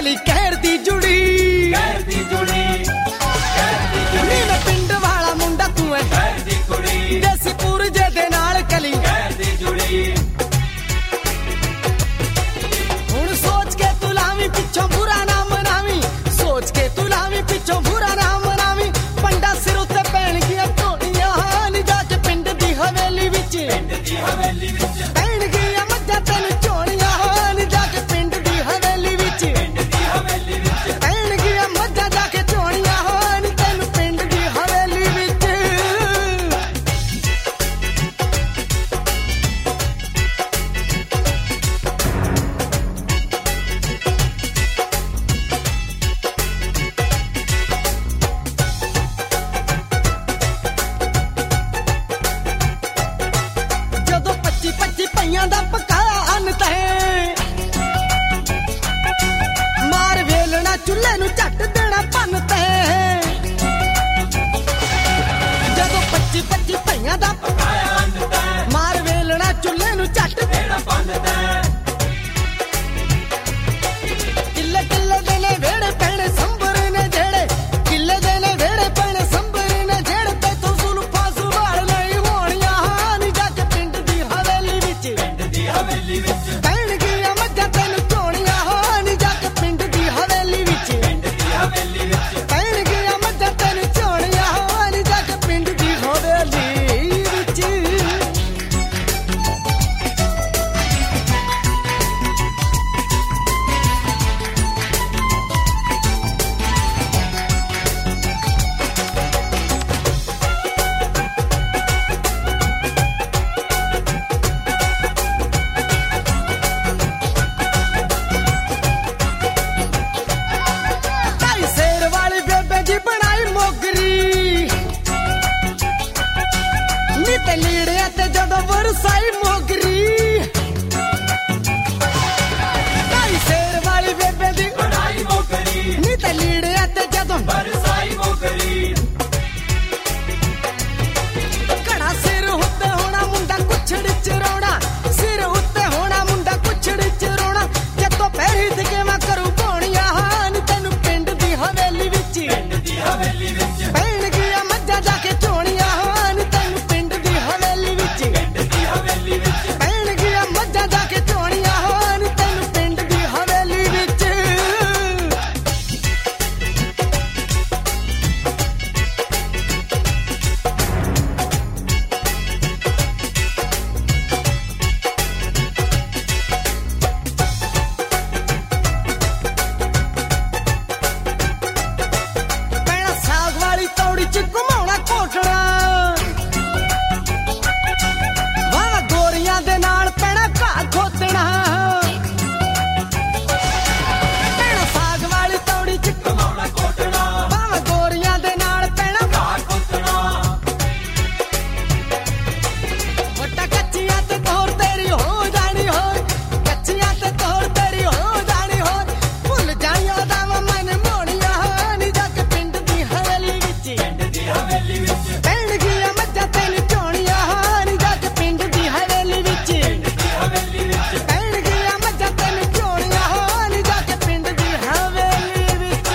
कली कहर दी जुड़ी नी मैं पिंड वाला मुंडा तू है देसी पूरजे दे नाल कली हुण सोच के तू लावी पिछों बुरा ना मनावी सोच के तू लावी पिछों बुरा ना मनावी पंडा सिर उत्ते पैण गया टोलियां नी जाके पिंड दी हवेली विच पैण गया मज्जा तेन चोलियां नी जाके पिंड दी हवेली विच पैण गया मज्जा जाके चोलियां नी तेन पिंड दी हवेली विच ਜਦੋਂ 25 ਪਈਆਂ ਦਾ ਪਕਾਇਆ ਅੰਨ ਤੈਂ ਮਾਰ ਵੇਲਣਾ ਚੁੱਲ੍ਹੇ ਨੂੰ ਝੱਟ ਦੇਣਾ ਭੰਨ ਤੈਂ ਜਦੋਂ 25 ਪਈਆਂ ਦਾ ਪਕਾਇਆ ਅੰਨ ਤੈਂ ਮਾਰ ਵੇਲਣਾ ਚੁੱਲ੍ਹੇ ਨੂੰ ਝੱਟ ਦੇਣਾ ਭੰਨ ਤੈਂ ਕਿੱਲੇ ਕਿੱਲੇ ਦੇ ਨੇ ਵੇੜੇ ਪੈਣੇ ਸੰਭਰ ਨੇ ਜਿਹੜੇ ਕਿੱਲੇ ਦੇ ਨੇ ਵੇੜੇ ਪੈਣੇ ਸੰਭਰ ਨੇ ਜਿਹੜੇ ਤੇ ਤੂੰ ਸੁਲਫਾ ਸੁਵਾਲ ਨਹੀਂ ਹੋਣੀਆਂ ਨੀ ਜਾ ਕੇ ਪਿੰਡ ਦੀ ਹਵੇਲੀ ਵਿੱਚ ਪੈਣ ਗਈਆਂ ਮੱਝਾਂ ਤੈਨੂੰ ਝੋਣੀਆਂ ਨੀ ਜਾ ਕੇ ਪਿੰਡ ਦੀ ਹਵੇਲੀ ਵਿੱਚ ਪੈਣ ਗਈਆਂ ਮੱਝਾਂ ਤੈਨੂੰ ਝੋਣੀਆਂ ਨੀ ਜਾ ਕੇ ਪਿੰਡ ਦੀ ਹਵੇਲੀ ਵਿੱਚ ਢਾਈ ਸ਼ੇਰ ਵਾਲੀ ਬੇਬੇ ਜੀ ਬਣਾਈ ਮੋਗਰੀ ਨੀ ਤੇ ਲੀੜਿਆਂ ਤੇ ਜਦੋਂ ਵਰਸਾਈ ਮੋਗਰੀ ਢਾਈ ਸ਼ੇਰ ਵਾਲੀ ਬੇਬੇ ਦੀ ਬਣਾਈ ਮੋਗਰੀ ਨੀ ਤੇ ਲੀੜਿਆਂ ਤੇ ਜਦੋਂ ਵਰਸਾਈ ਮੋਗਰੀ ਘੜਾ ਸਿਰ ਉੱਤੇ ਹੋਣਾ ਮੁੰਡਾ ਕੁਛੜ ਚ ਰੋਣਾ ਸਿਰ ਉੱਤੇ ਹੋਣਾ ਮੁੰਡਾ ਕੁਛੜ ਚ ਰੋਣਾ ਜਦੋਂ ਪੈਰੀ ਤੇ ਕਿਵੇਂ ਕਰੂ ਪੋਣੀਆਂ ਨੀ ਤੈਨੂੰ ਪਿੰਡ ਦੀ ਹਵੇਲੀ ਵਿੱਚ ਪੈਣ ਗਿਆ ਮੱਝਾਂ ਜਾ ਕੇ ਝੋਣੀਆਂ ਨੀ ਤੈਨੂੰ ਪਿੰਡ ਦੀ ਹਵੇਲੀ ਵਿੱਚ ਪੈਣ ਗਿਆ ਮੱਝਾਂ ਜਾ ਕੇ ਝੋਣੀਆਂ ਨੀ ਤੈਨੂੰ ਪਿੰਡ ਦੀ ਹਵੇਲੀ ਵਿੱਚ ਪੈਣਾ ਸਾਗ ਵਾਲੀ ਤੌੜੀ ਚ ਘੁਮਾਉਣਾ ਕੋਟਣਾ ਵਾਹ ਗੋਰੀਆਂ ਦੇ ਨਾਲ ਪੈਣਾ ਘਾਹ ਖੋਤਣਾ ਪੈਣਾ ਸਾਗ ਵਾਲੀ ਤੌੜੀ ਚ ਘੁਮਾਉਣਾ ਕੋਟਣਾ ਵਾਹ ਗੋਰੀਆਂ ਦੇ ਨਾਲ ਪੈਣਾ ਘਾਹ ਖੋਤਣਾ ਵੱਟਾ ਕੱਚੀਆਂ ਤੇ ਤੋਰ ਤੇਰੀ ਹੋ ਜਾਣੀ ਹੋਰ ਕੱਚੀਆਂ ਤੇ ਤੋਰ ਤੇਰੀ ਹੋ ਜਾਣੀ ਹੋਰ ਭੁੱਲ ਜਾਣੀ ਉਹਦਾ ਮਨ ਮੋਣੀਆਂ ਨੀ ਜਾ ਕੇ ਪਿੰਡ ਦੀ ਹਵੇਲੀ ਵਿੱਚ ਪੈਣ ਗਈਆਂ ਮੱਝਾਂ ਤੈਨੂੰ ਝੋਣੀਆਂ ਨੀ ਜਾ ਕੇ ਪਿੰਡ ਦੀ ਹਵੇਲੀ ਵਿੱਚ ਪੈਣ ਗਈਆਂ ਮੱਝਾਂ ਤੈਨੂੰ ਝੋਣੀਆਂ ਨੀ ਜਾ ਕੇ ਪਿੰਡ ਦੀ ਹਵੇਲੀ ਵਿੱਚ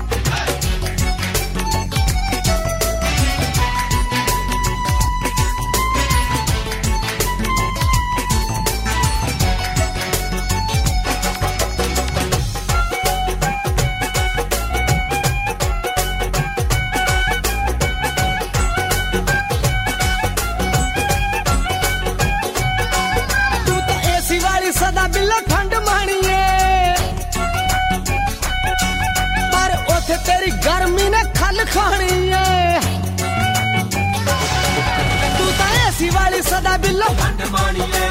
ਤੂੰ ਤਾਂ ਏਸੀ ਵਾਲੀ ਸਦਾ ਬਿੱਲੋ ਠੰਡ ਮਾਣੀਏ ਪਰ ਉੱਥੇ ਤੇਰੀ ਗਰਮੀ ਨੇ ਖੱਲ ਖਾਣੀ ਏ ਤੂੰ ਤਾਂ ਏਸੀ ਵਾਲੀ ਸਦਾ ਬਿੱਲੋ ਠੰਡ ਮਾਣੀਏ